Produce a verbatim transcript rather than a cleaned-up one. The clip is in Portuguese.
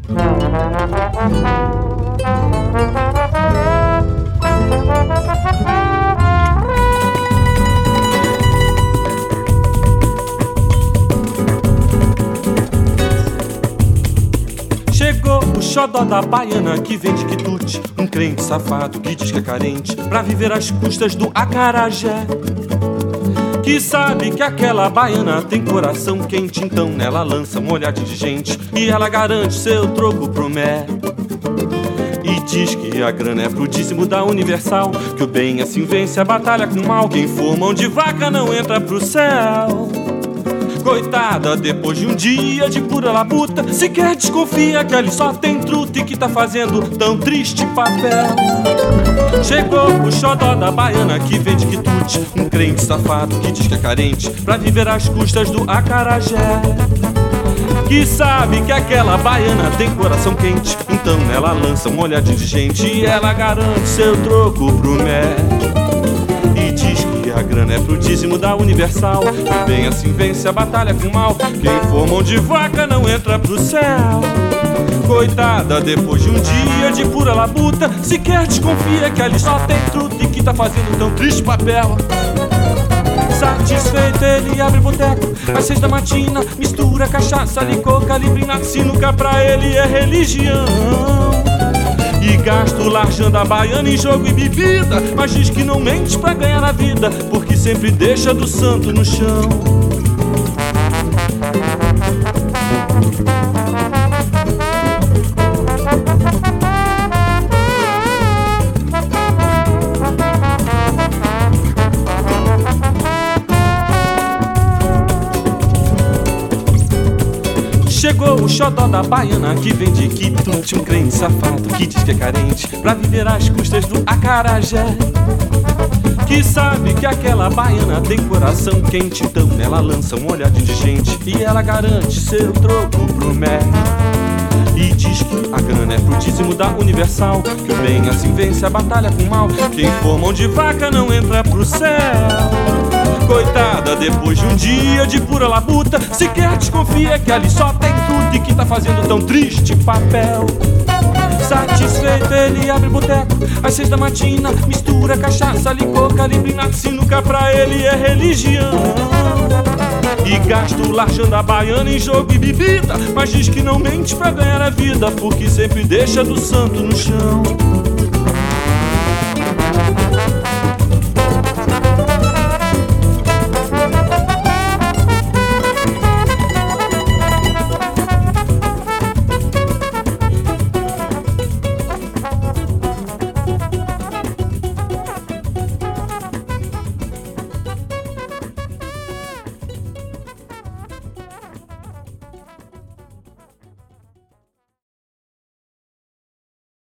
Chegou o xodó da baiana que vende quitute, um crente safado que diz que é carente pra viver às custas do acarajé, que sabe que aquela baiana tem coração quente, então nela lança um olhar de gente e ela garante seu troco pro mé. E diz que a grana é pro dízimo da Universal, que o bem assim vence a batalha com o mal, quem for mão de vaca não entra pro céu. Coitada, depois de um dia de pura labuta, sequer desconfia que ali só tem truta e que tá fazendo tão triste papel. Chegou o xodó da baiana que vende quitute, um crente safado que diz que é carente pra viver às custas do acarajé, que sabe que aquela baiana tem coração quente, então ela lança um olhar de gente e ela garante seu troco pro mé. E diz que a grana é pro dízimo da Universal, que bem assim vence a batalha com o mal, quem for mão de vaca não entra pro céu. Coitada, depois de um dia de pura labuta, sequer desconfia que ali só tem truta e que tá fazendo tão triste papel. Satisfeito ele abre boteco às seis da matina, mistura cachaça, licor, calibre na sinuca, pra ele é religião. E gasto largando a baiana em jogo e bebida, mas diz que não mente pra ganhar a vida, porque sempre deixa do santo no chão. Chegou o xodó da baiana que vende quitute, um crente safado que diz que é carente pra viver às custas do acarajé, que sabe que aquela baiana tem coração quente, então ela lança um olhar de indigente e ela garante seu troco pro mé. E diz que a grana é pro dízimo da Universal, que o bem assim vence a batalha com o mal, quem for mão de vaca não entra pro céu. Coitada, depois de um dia de pura labuta, sequer desconfia que ali só tem tudo e que tá fazendo tão triste papel. Satisfeito ele abre boteco às seis da matina, mistura cachaça, licor, calibre na sinuca, pra ele é religião. E gasto largando a baiana em jogo e bebida, mas diz que não mente pra ganhar a vida, porque sempre deixa do santo no chão.